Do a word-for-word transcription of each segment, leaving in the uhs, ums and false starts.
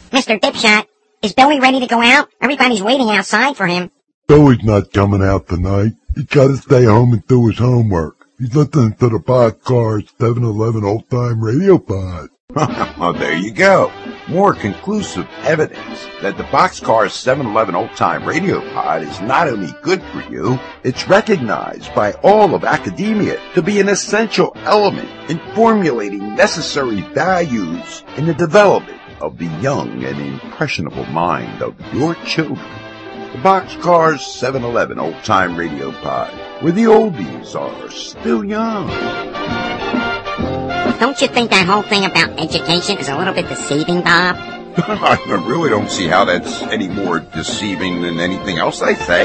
Mister Dipshot, is Billy ready to go out? Everybody's waiting outside for him. Billy's not coming out tonight. He's gotta stay home and do his homework. He's listening to the Boxcars seven eleven old-time radio pod. Well, there you go. More conclusive evidence that the Boxcars seven eleven old-time radio pod is not only good for you, it's recognized by all of academia to be an essential element in formulating necessary values in the development of the young and impressionable mind of your children. The Boxcars seven eleven old-time radio pod, where the oldies are still young. Don't you think that whole thing about education is a little bit deceiving, Bob? I really don't see how that's any more deceiving than anything else they say.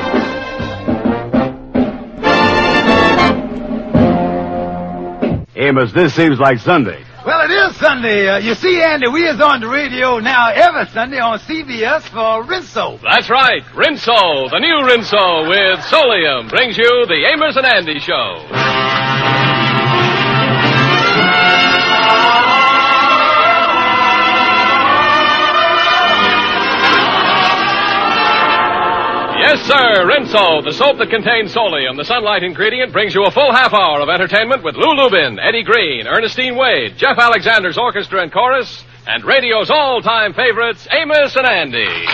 Amos, this seems like Sunday. Well, it is Sunday. Uh, you see, Andy, we is on the radio now every Sunday on C B S for Rinso. That's right. Rinso, the new Rinso with Solium, brings you the Amos and Andy Show. Yes, sir, Rinso, the soap that contains Solium, the sunlight ingredient, brings you a full half hour of entertainment with Lou Lubin, Eddie Green, Ernestine Wade, Jeff Alexander's orchestra and chorus, and radio's all-time favorites, Amos and Andy.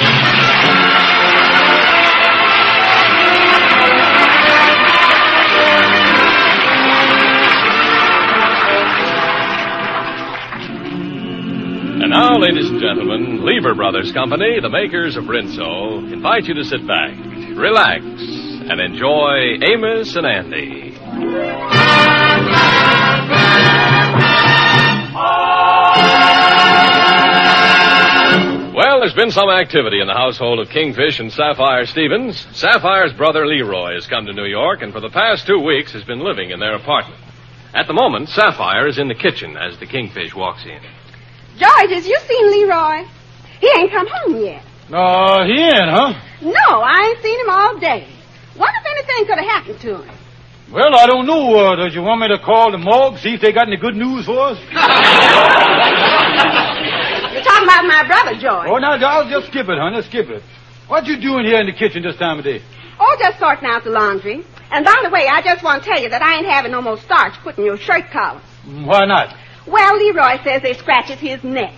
And now, ladies and gentlemen, Lever Brothers Company, the makers of Rinso, invite you to sit back, relax, and enjoy Amos and Andy. Well, there's been some activity in the household of Kingfish and Sapphire Stevens. Sapphire's brother Leroy has come to New York, and for the past two weeks has been living in their apartment. At the moment, Sapphire is in the kitchen as the Kingfish walks in. George, has you seen Leroy? He ain't come home yet. Uh, he ain't, huh? No, I ain't seen him all day. Wonder if anything could have happened to him. Well, I don't know. Uh, does you want me to call the morgue, see if they got any good news for us? You're talking about my brother, George. Oh, now, I'll just skip it, honey, skip it. What you doing here in the kitchen this time of day? Oh, just sorting out the laundry. And by the way, I just want to tell you that I ain't having no more starch put in your shirt collars. Why not? Well, Leroy says they scratches his neck.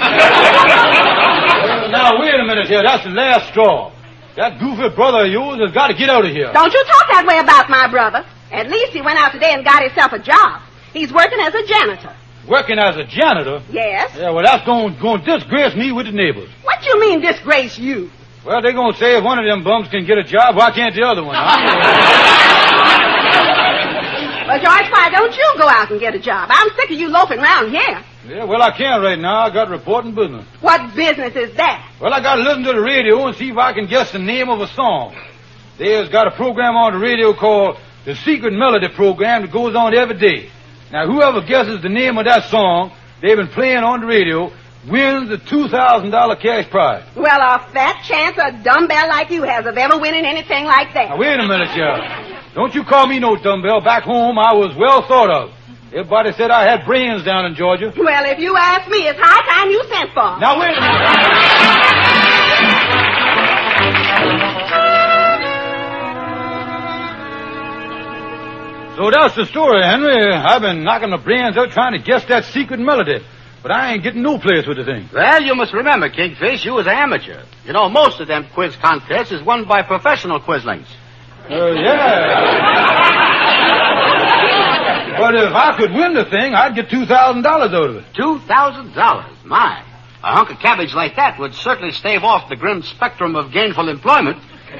Well, now, wait a minute here. That's the last straw. That goofy brother of yours has got to get out of here. Don't you talk that way about my brother. At least he went out today and got himself a job. He's working as a janitor. Working as a janitor? Yes. Yeah, well, that's going to disgrace me with the neighbors. What you mean disgrace you? Well, they're going to say if one of them bums can get a job, why can't the other one? Well, George, why don't you go out and get a job? I'm sick of you loafing around here. Yeah, well, I can't right now. I got reporting business. What business is that? Well, I got to listen to the radio and see if I can guess the name of a song. There's got a program on the radio called the Secret Melody Program that goes on every day. Now, whoever guesses the name of that song they've been playing on the radio wins the two thousand dollars cash prize. Well, a fat chance a dumbbell like you has of ever winning anything like that. Now, wait a minute, Sheriff. Don't you call me no dumbbell. Back home, I was well thought of. Everybody said I had brains down in Georgia. Well, if you ask me, it's high time you sent for 'em. Now, wait a minute. So that's the story, Henry. I've been knocking my brains out trying to guess that secret melody. But I ain't getting no place with the thing. Well, you must remember, Kingfish, you was an amateur. You know, most of them quiz contests is won by professional quizlings. Uh, yeah. But if I could win the thing, I'd get two thousand dollars out of it. two thousand dollars? My. A hunk of cabbage like that would certainly stave off the grim spectrum of gainful employment.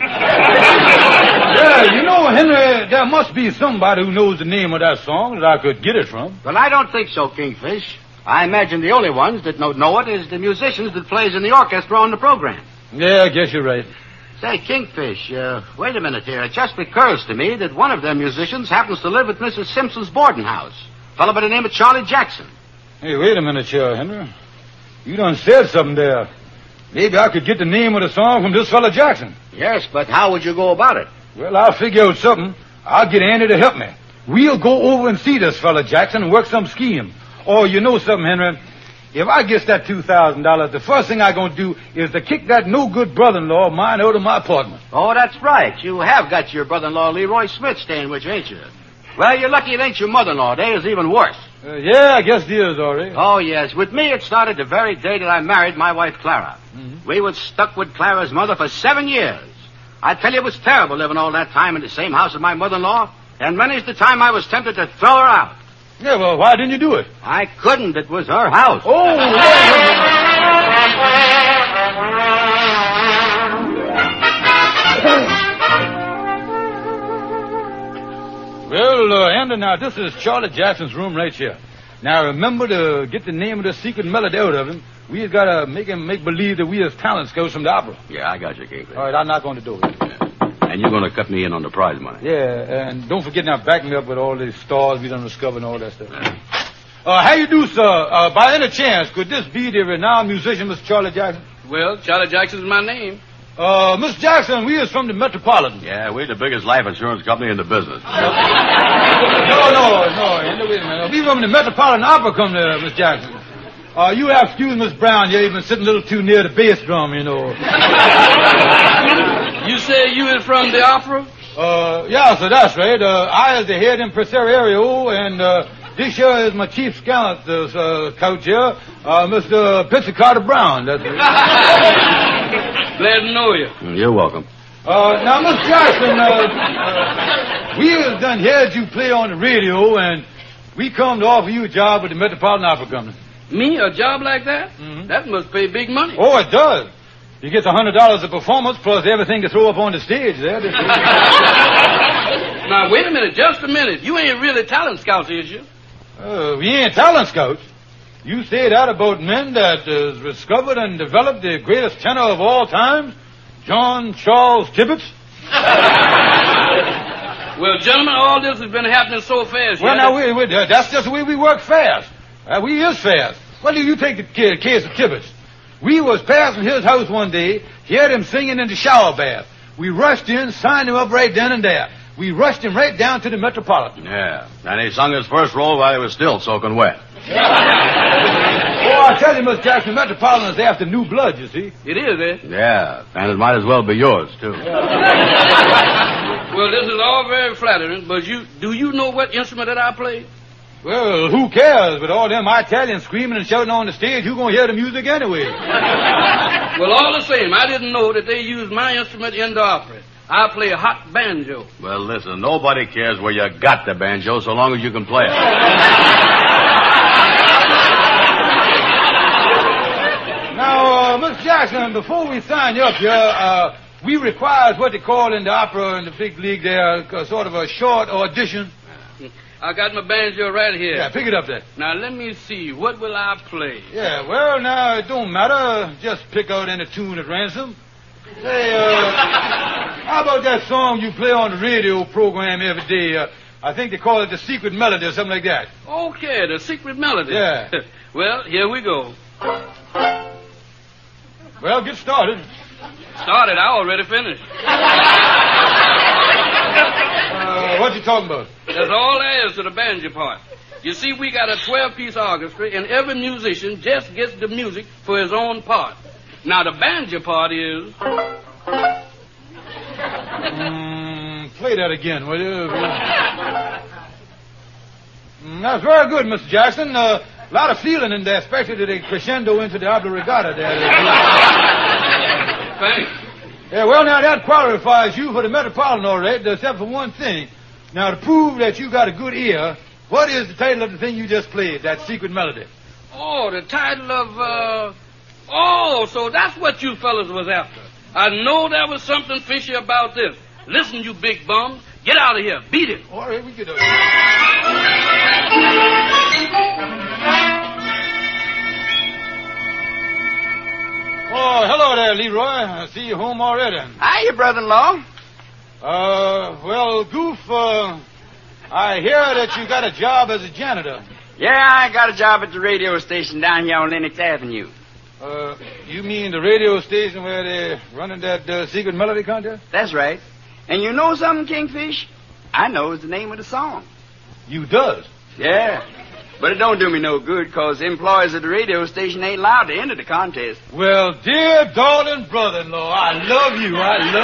Yeah, you know, Henry, there must be somebody who knows the name of that song that I could get it from. Well, I don't think so, Kingfish. I imagine the only ones that don't know it is the musicians that plays in the orchestra on the program. Yeah, I guess you're right. Say, Kingfish, uh, wait a minute here. It just occurs to me that one of them musicians happens to live at Missus Simpson's boarding house. A fellow by the name of Charlie Jackson. Hey, wait a minute here, Henry. You done said something there. Maybe I could get the name of the song from this fella Jackson. Yes, but how would you go about it? Well, I'll figure out something. I'll get Andy to help me. We'll go over and see this fella Jackson and work some scheme. Or you know something, Henry? if I gets that two thousand dollars, the first thing I gonna do is to kick that no-good brother-in-law of mine out of my apartment. Oh, that's right. You have got your brother-in-law Leroy Smith staying with you, ain't you? Well, you're lucky it ain't your mother-in-law. They is even worse. Uh, yeah, I guess it is, all right. Oh, yes. With me, it started the very day that I married my wife, Clara. Mm-hmm. We was stuck with Clara's mother for seven years. I tell you, it was terrible living all that time in the same house with my mother-in-law, and many's the time I was tempted to throw her out. Yeah, well, why didn't you do it? I couldn't. It was her house. Oh, Well, uh, Andy, now, this is Charlie Jackson's room right here. Now, remember to get the name of the secret melody out of him. We just got to make him make believe that we is talent scouts from the opera. Yeah, I got you, Kingfish. All right, I'll knock on the door. And you're going to cut me in on the prize money. Yeah, and don't forget now, back me up with all these stars we done discovered and all that stuff. Uh, how you do, sir? Uh, by any chance, could this be the renowned musician, Mister Charlie Jackson? Well, Charlie Jackson's my name. Uh, Mister Jackson, we is from the Metropolitan. Yeah, we're the biggest life insurance company in the business. no, no, no, Andy, wait a minute. We from the Metropolitan Opera Company, Miss Jackson. Uh, you have excuse Miss Brown, you've been sitting a little too near the bass drum, you know. You say you is from the opera? Uh, yeah, so that's right. Uh, I is the head impresario, and, uh, this here is my chief scout, uh, uh coach here, uh, Mister Pizzicato Brown. That's it. Glad to know you. You're welcome. Uh, now, Miss Jackson, uh, uh, we have done heard you play on the radio, and we come to offer you a job with the Metropolitan Opera Company. Me? A job like that? Mm-hmm. That must pay big money. Oh, it does. You get a hundred dollars a performance plus everything to throw up on the stage there. Now, wait a minute, just a minute. You ain't really talent scouts, is you? Uh, we ain't talent scouts. You say that about men that uh, discovered and developed the greatest tenor of all time, John Charles Tibbetts? Well, gentlemen, all this has been happening so fast. Well, yeah, now, wait, wait, uh, that's just the way we work fast. Uh, we is fast. What do you take the ca- case of Tibbetts? We was passing his house one day, heard him singing in the shower bath. We rushed in, signed him up right then and there. We rushed him right down to the Metropolitan. Yeah, and he sung his first roll while he was still soaking wet. Oh, I tell you, Miss Jackson, Metropolitan is after new blood, you see. It is, eh? Yeah, and it might as well be yours, too. Well, this is all very flattering, but you do you know what instrument that I play? Well, who cares? With all them Italians screaming and shouting on the stage, who's going to hear the music anyway? Well, all the same, I didn't know that they used my instrument in the opera. I play a hot banjo. Well, listen, nobody cares where you got the banjo so long as you can play it. Now, uh, Miss Jackson, before we sign you up here, uh, we require what they call in the opera in the big league there, uh, sort of a short audition. I got my banjo right here. Yeah, pick it up there. Now, let me see. What will I play? Yeah, well, now, it don't matter. Just pick out any tune at random. Say, uh, how about that song you play on the radio program every day? Uh, I think they call it the Secret Melody or something like that. Okay, the Secret Melody. Yeah. Well, here we go. Well, get started. Started. I already finished. Uh, what you talking about? That's all there is to the banjo part. You see, we got a twelve-piece orchestra, and every musician just gets the music for his own part. Now, the banjo part is... Mm, play that again, will you? Mm, that's very good, Mister Jackson. Uh, a lot of feeling in there, especially the crescendo into the oblongata there. Thanks. Yeah, well, now, that qualifies you for the Metropolitan, all right, except for one thing. Now, to prove that you got a good ear, what is the title of the thing you just played, that Secret Melody? Oh, the title of, uh... Oh, so that's what you fellas was after. I know there was something fishy about this. Listen, you big bums. Get out of here. Beat it. All right, we get over. Oh, hello there, Leroy. I see you home already. Hiya, brother-in-law. Uh, well, Goof, uh, I hear that you got a job as a janitor. Yeah, I got a job at the radio station down here on Lenox Avenue. Uh, you mean the radio station where they're running that uh, Secret Melody contest? That's right. And you know something, Kingfish? I knows the name of the song. You does? Yeah. But it don't do me no good, because employees at the radio station ain't allowed to enter the contest. Well, dear darling brother-in-law, I love you.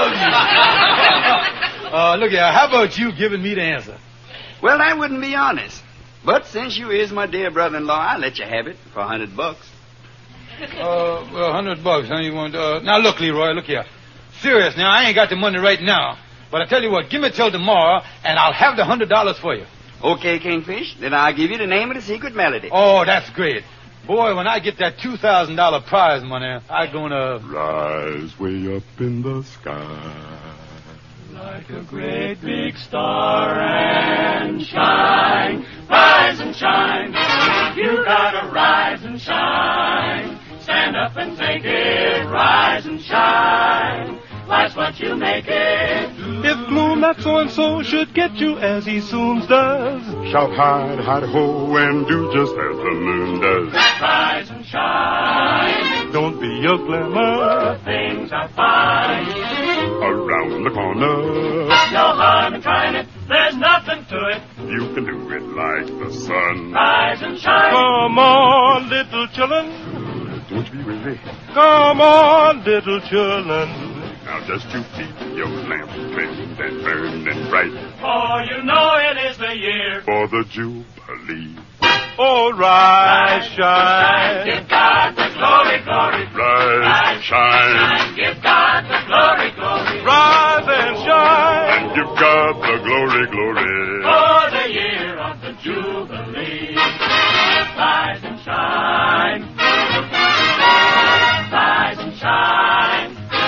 I love you. uh, look here, how about you giving me the answer? Well, that wouldn't be honest. But since you is my dear brother-in-law, I'll let you have it for a hundred bucks. Uh, well, a hundred bucks, huh? You want, uh, now look, Leroy, look here. Serious now, I ain't got the money right now. But I tell you what, give me till tomorrow, and I'll have the hundred dollars for you. Okay, Kingfish, then I'll give you the name of the secret melody. Oh, that's great. Boy, when I get that two thousand dollars prize money, I'm gonna rise way up in the sky. Like a great big star and shine, rise and shine. You gotta rise and shine. Stand up and take it, rise and shine. Life's what you make it. If gloom that so-and-so should get you as he soon does, shout hide, hide, ho, and do just as the moon does. Rise and shine. Don't be a glimmer. Things are fine. Around the corner. No harm in trying it. There's nothing to it. You can do it like the sun. Rise and shine. Come on, little children. Don't be weary. Come on, little children. Now just you keep your lamp trimmed and burning bright. For you know it is the year for the Jubilee. Oh, rise, shine. shine. Give God the glory, glory. Rise, rise shine. shine. Give God the glory, glory. Rise and shine. And give God the glory, glory. For the year of the Jubilee. Rise and shine. Rise and shine.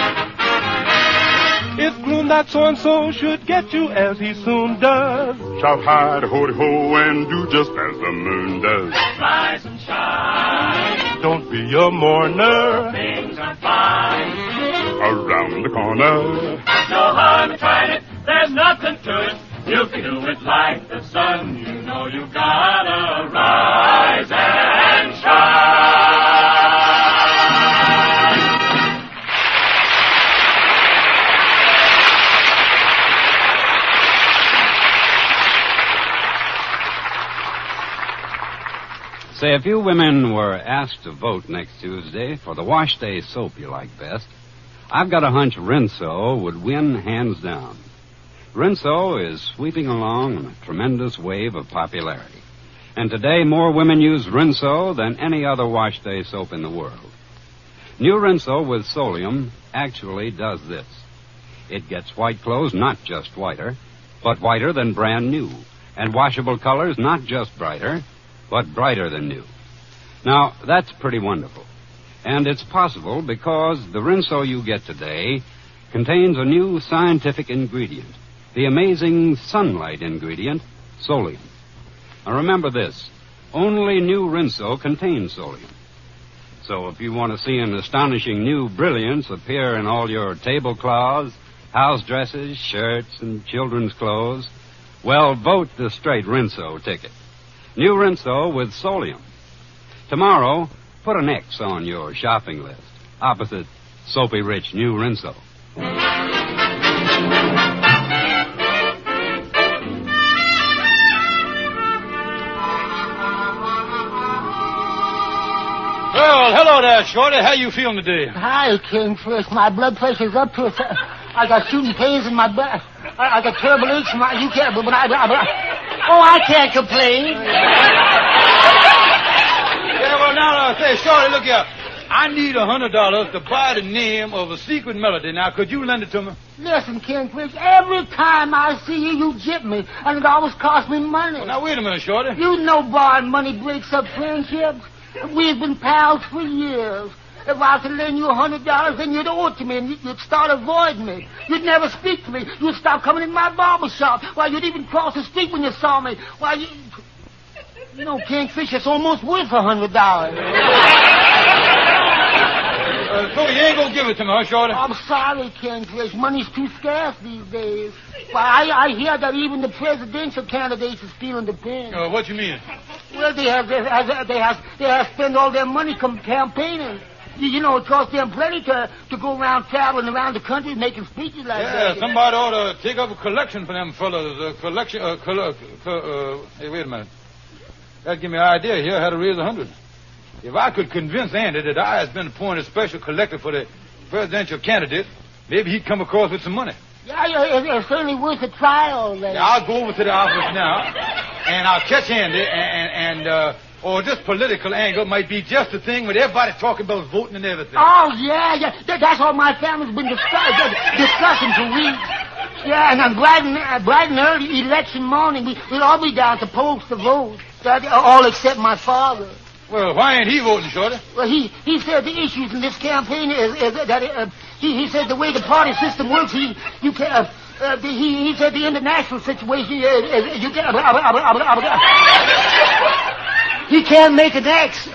If gloom that so-and-so should get you as he soon does, shout hide, ho, ho, and do just as the moon does. Rise and shine. Don't be a mourner. Things are fine. Around the corner. No harm in trying it. There's nothing to it. You can do it like the sun. You know you gotta rise and shine. Say, if you women were asked to vote next Tuesday for the wash day soap you like best, I've got a hunch Rinso would win hands down. Rinso is sweeping along in a tremendous wave of popularity. And today, more women use Rinso than any other wash day soap in the world. New Rinso with Solium actually does this. It gets white clothes not just whiter, but whiter than brand new, and washable colors not just brighter, but brighter than new. Now, that's pretty wonderful. And it's possible because the Rinso you get today contains a new scientific ingredient, the amazing sunlight ingredient, Solium. Now, remember this. Only new Rinso contains Solium. So if you want to see an astonishing new brilliance appear in all your tablecloths, house dresses, shirts, and children's clothes, well, vote the straight Rinso ticket. New Rinso with Solium. Tomorrow, put an X on your shopping list, opposite Soapy Rich New Rinso. Well, hello there, Shorty. How you feeling today? Hi, Kingfish. My blood pressure's up to a... I got shooting pains in my back. I, I got terrible aches in my... You can't... But I, I, I, oh, I can't complain. Yeah, well, now, uh, say, Shorty, look here. I need a hundred dollars to buy the name of a secret melody. Now, could you lend it to me? Listen, Kingfish, every time I see you, you jip me, and it always costs me money. Well, now, wait a minute, Shorty. You know borrowing money breaks up friendships. We've been pals for years. If I could lend you a hundred dollars, then you'd owe it to me, and you'd start avoiding me. You'd never speak to me. You'd stop coming in my barber shop. Why, you'd even cross the street when you saw me. Why, you... You know, Kingfish, it's almost worth a hundred dollars. Uh, so you ain't gonna give it to me, huh, Shorty? I'm sorry, Kingfish. Money's too scarce these days. Why, I, I hear that even the presidential candidates are stealing the pen. Uh, what you mean? Well, they have, they have, they have, they have spend all their money com- campaigning. You, you know, it costs them plenty to, to go around traveling around the country making speeches like yeah, that. Yeah, somebody ought to take up a collection for them fellas. A collection, uh, coll- uh, uh, hey, wait a minute. That give me an idea here how to raise a hundred. If I could convince Andy that I has been appointed special collector for the presidential candidate, maybe he'd come across with some money. Yeah, yeah, it- it's certainly worth a try, all right. Yeah, I'll go over to the office now, and I'll catch Andy, and, and, and uh, or this political angle might be just the thing with everybody talking about voting and everything. Oh, yeah, yeah. That, that's all my family's been discuss- discussing for weeks. Yeah, and on bright and, uh, bright and early election morning, we, we'll all be down to polls to vote. Uh, all except my father. Well, why ain't he voting, Shorty? Well, he, he said the issues in this campaign is, is that uh, he, he said the way the party system works, he you can uh, uh, the, he he said the international situation is, is you can uh, uh, uh, uh, uh, uh, he can't make an X.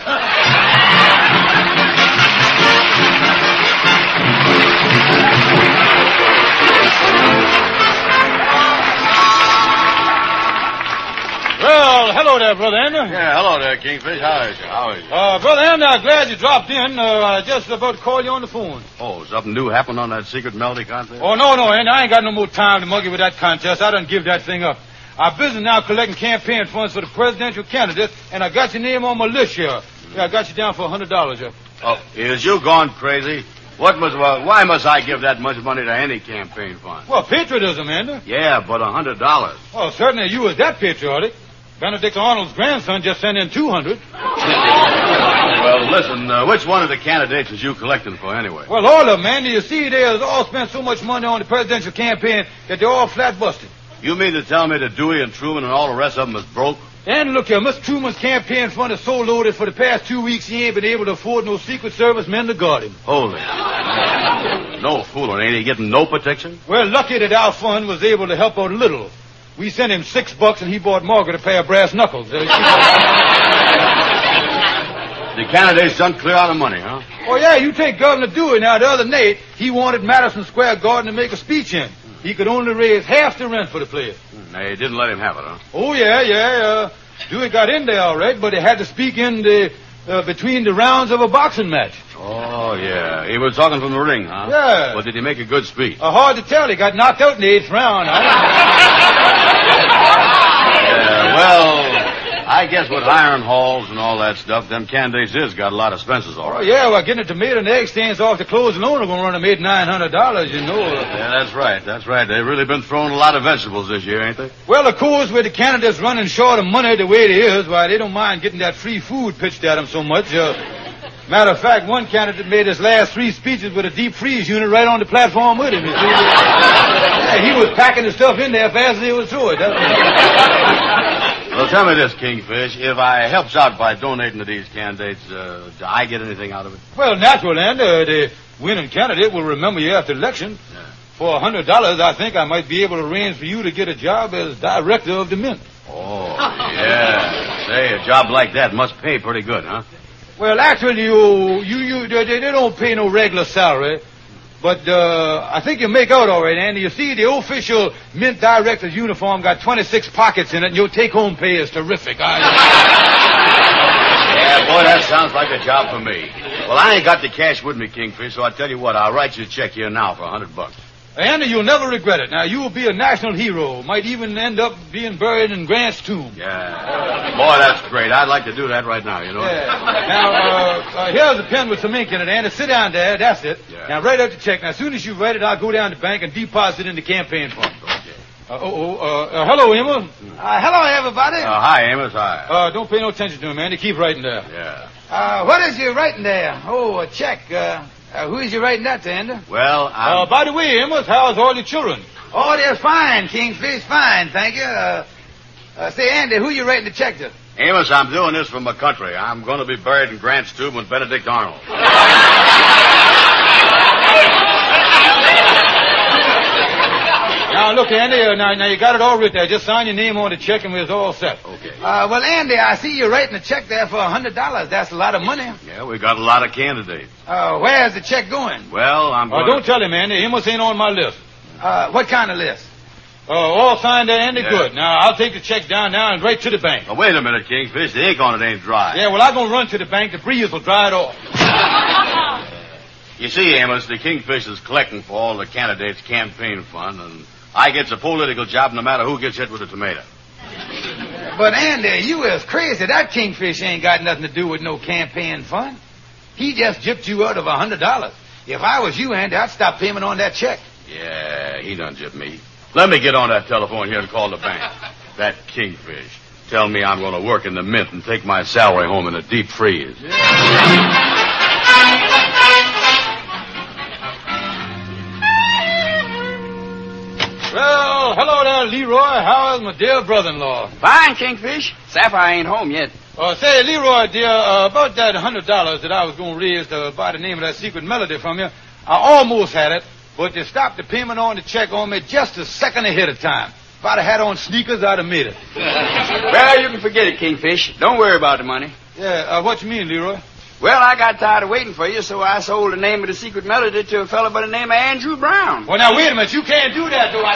Well, hello there, Brother Andy. Yeah, hello there, Kingfish. How is you? How is you? Uh, Brother Andy, I'm glad you dropped in. Uh, I was just about to call you on the phone. Oh, something new happened on that secret melody contest? Oh, no, no, Andy, I ain't got no more time to muggy with that contest. I done give that thing up. I'm busy now collecting campaign funds for the presidential candidate, and I got your name on my list here. Yeah, I got you down for a hundred dollars here. Oh, is you gone crazy? What must, well, why must I give that much money to any campaign fund? Well, patriotism, Andy. Yeah, but a hundred dollars. Oh, certainly you was that patriotic. Benedict Arnold's grandson just sent in two hundred. Well, listen, uh, which one of the candidates is you collecting for anyway? Well, all of them, Andy. You see, they has all spent so much money on the presidential campaign that they're all flat busted. You mean to tell me that Dewey and Truman and all the rest of them is broke? And look here, Mister Truman's campaign fund is so loaded for the past two weeks he ain't been able to afford no Secret Service men to guard him. Holy. No fooling, ain't he getting no protection? Well, lucky that our fund was able to help out a little. We sent him six bucks and he bought Margaret a pair of brass knuckles. The candidate's done clear out of money, huh? Oh, yeah, you take Governor Dewey. Now, the other night, he wanted Madison Square Garden to make a speech in. He could only raise half the rent for the place. They didn't let him have it, huh? Oh, yeah, yeah. Uh, Dewey got in there all right, but he had to speak in the, uh, between the rounds of a boxing match. Oh, yeah. He was talking from the ring, huh? Yeah. Well, did he make a good speech? Uh, hard to tell. He got knocked out in the eighth round. Yeah, well, I guess with iron halls and all that stuff, them candidates is got a lot of expenses, all Oh, right. yeah, well, getting a tomato and egg stands off the clothes alone are going to run them eight, nine hundred dollars, you know. Yeah, that's right. That's right. They've really been throwing a lot of vegetables this year, ain't they? Well, of course, with the candidates running short of money the way it is, why, they don't mind getting that free food pitched at them so much. Uh, matter of fact, one candidate made his last three speeches with a deep freeze unit right on the platform with him. You see? Yeah, he was packing the stuff in there fast as he was through it. That's Well, tell me this, Kingfish. If I helps out by donating to these candidates, uh, do I get anything out of it? Well, natural, and uh, the winning candidate will remember you after the election. Yeah. For a hundred dollars, I think I might be able to arrange for you to get a job as director of the mint. Oh, yeah. Say, a job like that must pay pretty good, huh? Well, actually, you, you, you, they, they don't pay no regular salary. But, uh, I think you make out all right, Andy. You see, the official mint director's uniform got twenty-six pockets in it, and your take-home pay is terrific. I... Yeah, boy, that sounds like a job for me. Well, I ain't got the cash with me, Kingfish, so I tell you what, I'll write you a check here now for a hundred bucks. Andy, you'll never regret it. Now, you will be a national hero. Might even end up being buried in Grant's tomb. Yeah. Boy, that's great. I'd like to do that right now, you know. Yeah. Now, uh, uh, here's a pen with some ink in it, Andy. Sit down there. That's it. Yeah. Now, write out the check. Now, as soon as you write it, I'll go down to the bank and deposit it in the campaign fund. Okay. Uh, oh, oh, uh, uh, hello, Emma. Uh, hello, everybody. Uh, hi, Amos. Hi. Uh, don't pay no attention to him, Andy. Keep writing there. Yeah. Uh, what is you writing there? Oh, a check. Uh, uh, who is you writing that to, Andy? Well, I'm... Uh, by the way, Amos, how's all your children? Oh, they're fine, Kingfish. Fine, thank you. Uh, uh, say, Andy, who you writing the check to? Amos, I'm doing this from my country. I'm going to be buried in Grant's tomb with Benedict Arnold. Now, look, Andy, uh, now, now you got it all written there. Just sign your name on the check and we're all set. Okay. Uh, well, Andy, I see you're writing a check there for a hundred dollars. That's a lot of money. Yeah, we got a lot of candidates. Uh, where's the check going? Well, I'm going Uh, don't tell him, Andy. Amos ain't on my list. Uh, what kind of list? Uh, all signed there, Andy? Yeah. Good. Now, I'll take the check down now and right to the bank. Oh, wait a minute, Kingfish. The ink on it ain't dry. Yeah, well, I'm going to run to the bank. The breeze will dry it off. You see, Amos, the Kingfish is collecting for all the candidates' campaign fund, and I gets a political job no matter who gets hit with a tomato. But, but Andy, you is crazy. That Kingfish ain't got nothing to do with no campaign fund. He just gypped you out of a hundred dollars. If I was you, Andy, I'd stop payment on that check. Yeah, he done gypped me. Let me get on that telephone here and call the bank. That Kingfish. Tell me I'm going to work in the mint and take my salary home in a deep freeze. Yeah. Well, hello there, Leroy. How is my dear brother-in-law? Fine, Kingfish. Sapphire ain't home yet. Uh, say, Leroy, dear, uh, about that hundred dollars that I was going to raise to buy the name of that secret melody from you, I almost had it, but they stopped the payment on the check on me just a second ahead of time. If I'd have had on sneakers, I'd have made it. Well, you can forget it, Kingfish. Don't worry about the money. Yeah, uh, what you mean, Leroy? Well, I got tired of waiting for you, so I sold the name of the secret melody to a fellow by the name of Andrew Brown. Well, now, wait a minute. You can't do that, though. I...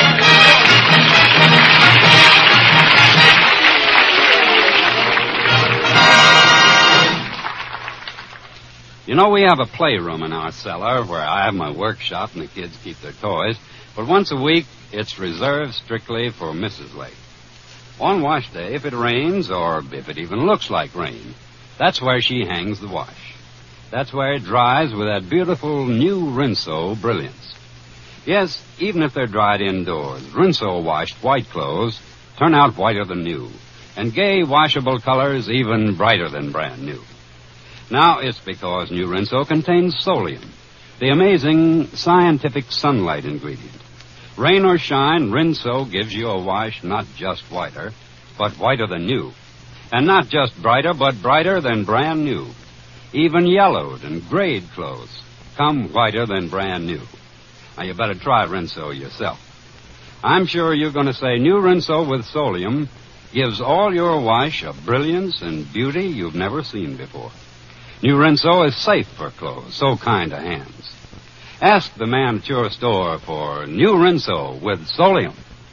You know, we have a playroom in our cellar where I have my workshop and the kids keep their toys. But once a week, it's reserved strictly for Missus Lake. On wash day, if it rains, or if it even looks like rain, that's where she hangs the wash. That's where it dries with that beautiful new Rinso brilliance. Yes, even if they're dried indoors, Rinso washed white clothes turn out whiter than new, and gay washable colors even brighter than brand new. Now, it's because new Rinso contains Solium, the amazing scientific sunlight ingredient. Rain or shine, Rinso gives you a wash not just whiter, but whiter than new. And not just brighter, but brighter than brand new. Even yellowed and grayed clothes come whiter than brand new. Now, you better try Rinso yourself. I'm sure you're going to say new Rinso with Solium gives all your wash a brilliance and beauty you've never seen before. New Rinso is safe for clothes, so kind to hands. Ask the man at your store for new Rinso with Solium.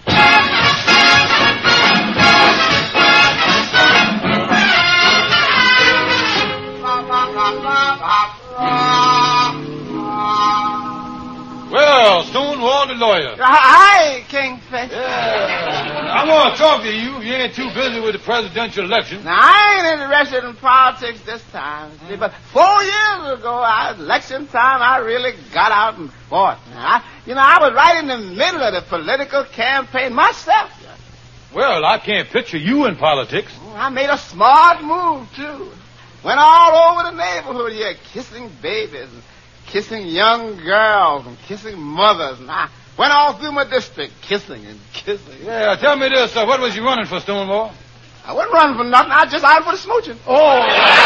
Well, Stonewall the lawyer. Hi, Kingfish. Yeah. I want to talk to you if you ain't too busy with the presidential election. Now, I ain't interested in politics this time, see, but four years ago, I, election time, I really got out and fought. Now, I, you know, I was right in the middle of the political campaign myself. Well, I can't picture you in politics. I made a smart move, too. Went all over the neighborhood here, kissing babies and kissing young girls and kissing mothers. And I went all through my district, kissing and kissing. Yeah, tell me this. Uh, what was you running for, Stonewall? I wasn't running for nothing. I was just out for the smooching. Oh.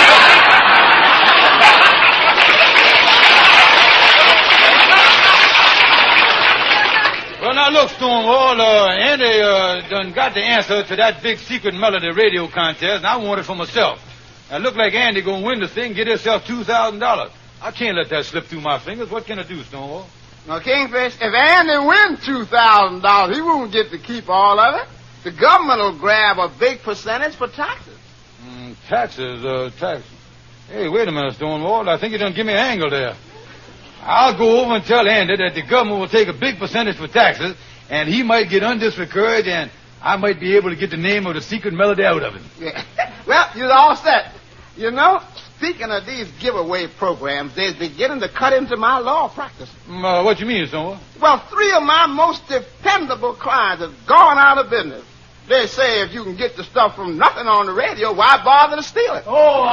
Well, now, look, Stonewall, uh, Andy uh, done got the answer to that big secret melody radio contest, and I want it for myself. Now, look like Andy gonna win the thing, get himself two thousand dollars. I can't let that slip through my fingers. What can I do, Stonewall? Now, Kingfish, if Andy wins two thousand dollars, he won't get to keep all of it. The government will grab a big percentage for taxes. Mm, taxes, uh, taxes. Hey, wait a minute, Stonewall. I think you done give me an angle there. I'll go over and tell Andy that the government will take a big percentage for taxes, and he might get undiscouraged, and I might be able to get the name of the secret melody out of him. Yeah. Well, you're all set. You know, speaking of these giveaway programs, they're beginning to cut into my law practice. Mm, uh, what you mean, Stonewall? Well, three of my most dependable clients have gone out of business. They say if you can get the stuff from nothing on the radio, why bother to steal it? Oh.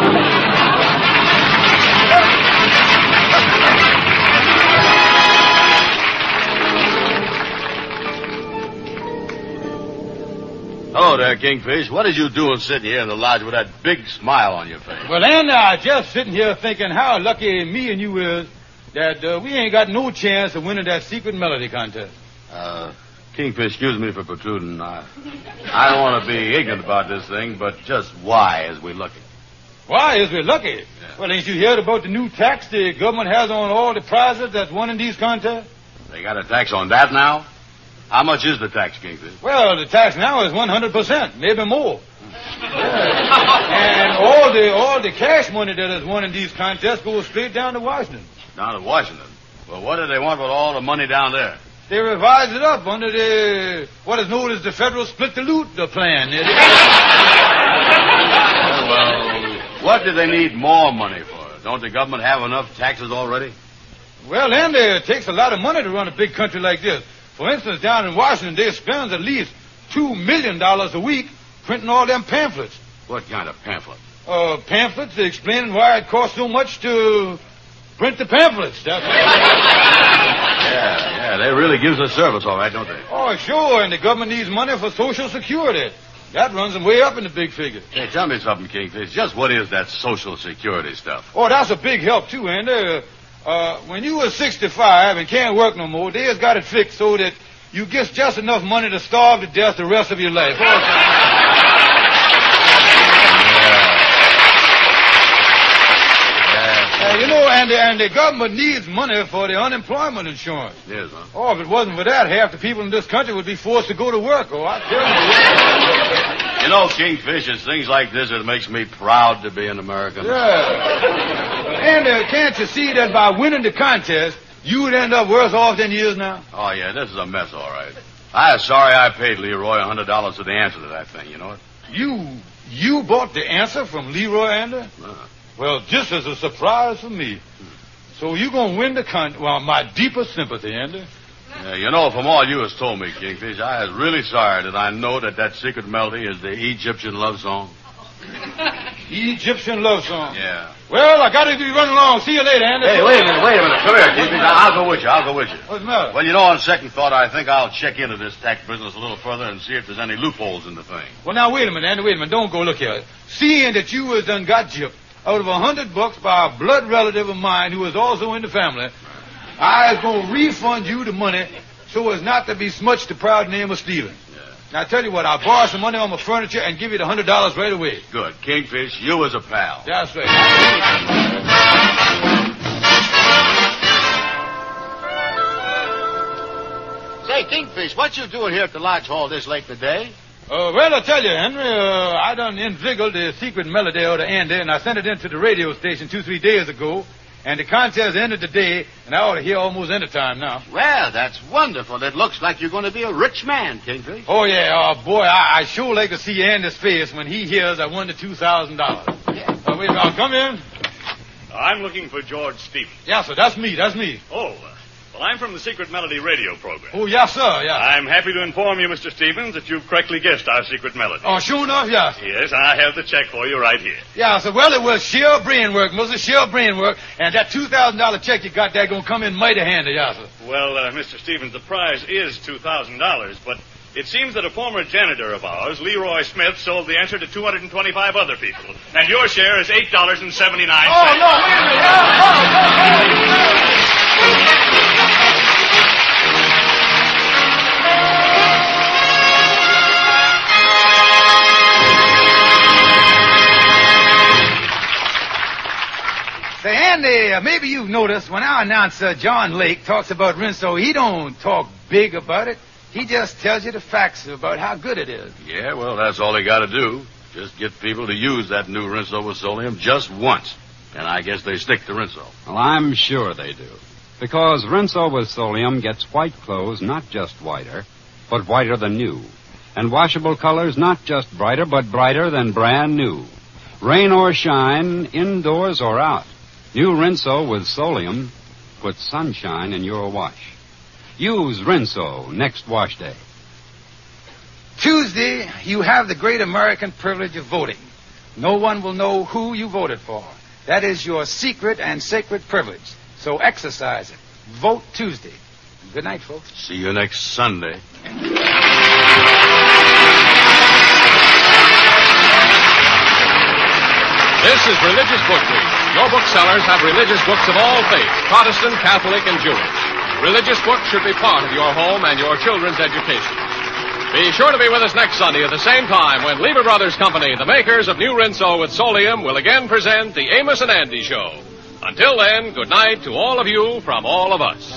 Hello there, Kingfish. What are you doing sitting here in the lodge with that big smile on your face? Well, Andy, I just sitting here thinking how lucky me and you is that uh, we ain't got no chance of winning that secret melody contest. Uh, Kingfish, excuse me for protruding. I, I don't want to be ignorant about this thing, but just why is we lucky? Why is we lucky? Yeah. Well, ain't you heard about the new tax the government has on all the prizes that's won in these contests? They got a tax on that now? How much is the tax, Kingfish? Well, the tax now is one hundred percent, maybe more. Yeah. And all the all the cash money that is won in these contests goes straight down to Washington. Down to Washington? Well, what do they want with all the money down there? They revised it up under the, what is known as the federal split-the-loot plan. Well, what do they need more money for? Don't the government have enough taxes already? Well, Andy, it takes a lot of money to run a big country like this. For instance, down in Washington, they spend at least two million dollars a week printing all them pamphlets. What kind of pamphlet? Uh, pamphlets explaining why it costs so much to print the pamphlets. That's yeah, yeah, they really gives us service, all right, don't they? Oh, sure, and the government needs money for Social Security. That runs them way up in the big figure. Hey, tell me something, Kingfish. Just what is that Social Security stuff? Oh, that's a big help, too, Andy. Uh, uh, when you were sixty-five and can't work no more, they has got it fixed so that you get just enough money to starve to death the rest of your life. Uh, you know, and the, and the government needs money for the unemployment insurance. Yes, huh? Oh, if it wasn't for that, half the people in this country would be forced to go to work. Oh, I tell you. You know, Kingfish, it's things like this that makes me proud to be an American. Yeah. And uh, can't you see that by winning the contest, you would end up worse off than you is now? Oh, yeah, this is a mess, all right. I was sorry I paid Leroy one hundred dollars for the answer to that thing, you know it? You, you bought the answer from Leroy, Andy? Uh. Well, this is a surprise for me. So you gonna win the contest? Well, my deepest sympathy, Andy. Yeah, you know, from all you has told me, Kingfish, I was really sorry that I know that that secret melody is the Egyptian love song. Egyptian love song? Yeah. Well, I gotta be running along. See you later, Andy. Hey, wait a minute, wait a minute. Come here, Kingfish. I'll go with you. I'll go with you. What's the matter? Well, you know, on second thought, I think I'll check into this tax business a little further and see if there's any loopholes in the thing. Well, now, wait a minute, Andy. Wait a minute. Don't go look here. Seeing that you was done got gypped out of a hundred bucks by a blood relative of mine who was also in the family, I was going to refund you the money so as not to be smudged the proud name of Stephen. Yeah. Now, I tell you what, I'll borrow some money on my furniture and give you the hundred dollars right away. Good. Kingfish, you was a pal. That's right. Say, Kingfish, what you doing here at the Lodge Hall this late today? Uh, well, I tell you, Henry, uh, I done inveigled the secret melody out of Andy, and I sent it into the radio station two, three days ago, and the contest ended today, and I ought to hear almost any time now. Well, that's wonderful. It looks like you're going to be a rich man, Kingfish. Oh, yeah, oh, boy, I, I sure like to see Andy's face when he hears I won the two thousand dollars. Yeah. Uh, wait, I'll come in. I'm looking for George Stevens. Yeah, sir, that's me, that's me. Oh, uh, well, I'm from the Secret Melody radio program. Oh, yes, sir, yeah. I'm happy to inform you, Mister Stevens, that you've correctly guessed our secret melody. Oh, sure enough, yes. Yes, and I have the check for you right here. Yeah, sir, well, it was sheer brain work, Mister Sheer brain work, and that two thousand dollars check you got there gonna come in mighty handy, yes, sir. Well, uh, Mister Stevens, the prize is two thousand dollars, but it seems that a former janitor of ours, Leroy Smith, sold the answer to two hundred twenty-five other people, and your share is eight dollars and seventy-nine cents. Oh, no, wait a minute. Oh, oh, oh, oh. Say, Andy, uh, maybe you've noticed when our announcer, John Lake, talks about Rinso, he don't talk big about it. He just tells you the facts about how good it is. Yeah, well, that's all he got to do. Just get people to use that new Rinso with Solium just once. And I guess they stick to Rinso. Well, I'm sure they do. Because Rinso with Solium gets white clothes not just whiter, but whiter than new. And washable colors not just brighter, but brighter than brand new. Rain or shine, indoors or out. New Rinso with Solium puts sunshine in your wash. Use Rinso next wash day. Tuesday, you have the great American privilege of voting. No one will know who you voted for. That is your secret and sacred privilege. So exercise it. Vote Tuesday. Good night, folks. See you next Sunday. This is Religious Book Week. Your booksellers have religious books of all faiths, Protestant, Catholic, and Jewish. Religious books should be part of your home and your children's education. Be sure to be with us next Sunday at the same time when Lever Brothers Company, the makers of New Rinso with Solium, will again present the Amos and Andy Show. Until then, good night to all of you from all of us.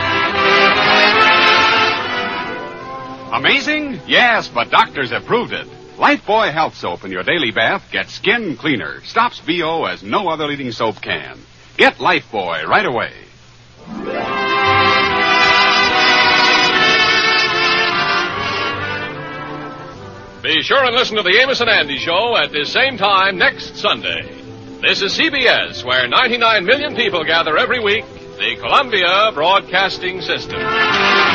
Amazing? Yes, but doctors have proved it. Lifebuoy Health Soap in your daily bath gets skin cleaner, stops B O as no other leading soap can. Get Lifebuoy right away. Be sure and listen to the Amos and Andy Show at this same time next Sunday. This is C B S, where ninety-nine million people gather every week, the Columbia Broadcasting System.